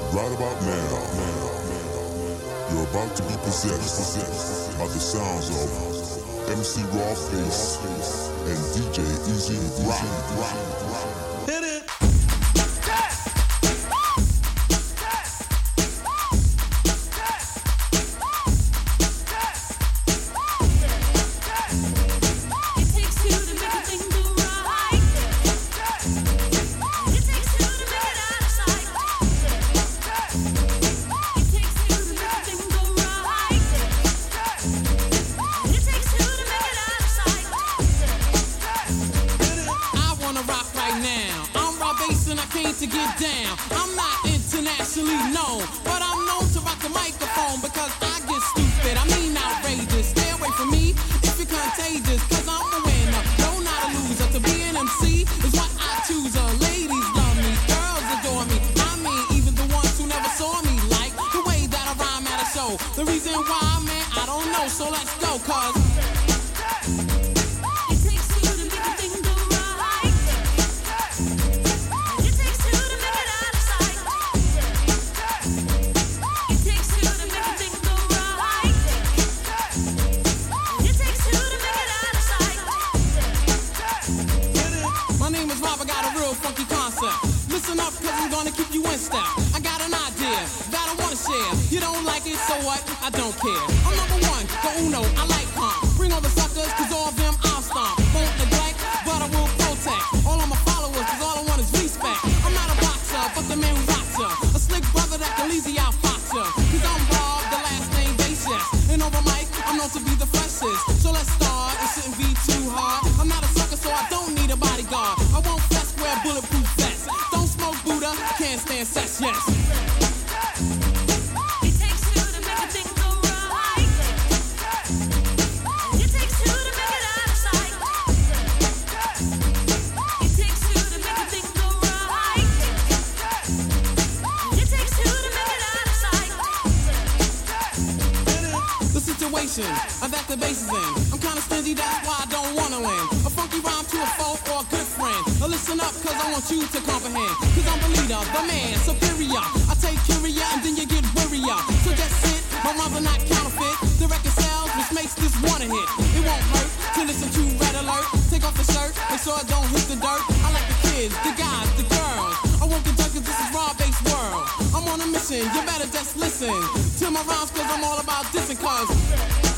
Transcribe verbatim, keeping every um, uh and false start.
Right about now, you're about to be possessed by the sounds of M C Raw Face and D J Easy Rock. Hit it! To get down, I'm not internationally known, but I'm known to rock the microphone because I get stupid, I mean outrageous. Stay away from me if you're contagious, cause I'm a winner, no not a loser. To be an M C is what I choose. uh, Ladies love me, girls adore me, I mean even the ones who never saw me, like the way that I rhyme at a show. The reason why, man, I don't know, so let's go, cause listen up, cause I'm gonna keep you in step. I got an idea that I wanna share. You don't like it, so what? I don't care. I'm number one, the uno, I like calm. Bring all the suckers, cause all of them I'll stomp. Won't neglect, but I will protect all of my followers, cause all I want is respect. I'm not a boxer, but the man who rocks ya. A slick brother that can easy out fox ya. Cause I'm Rob, the last name Basis. And over mic, I'm known to be the freshest. So let's start, it shouldn't be too hard. I'm not a sucker, so I don't need a bodyguard. I won't fess, wear bulletproof vests. Don't smoke Buddha, can't stand sex, yes. It takes two to make a thing go right. It takes two to make it out of sight. It takes two to make a thing go right. It takes two to make it out of sight. The situation that the bass is in, I'm kinda stingy, that's why I don't wanna win. A funky rhyme to a folk or a good friend. Now listen up, cause I want you to comprehend. Cause I'm the leader, the man, superior. I take curia and then you get worrier. So just sit, my rhymes are not counterfeit. The record sells, which makes this one a hit. It won't hurt to listen to Red Alert. Take off the shirt, make sure I don't hit the dirt. I like the kids, the guys, the girls. I won't get done cause this is raw-based world. I'm on a mission, you better just listen to my rhymes cause I'm all about dissing cause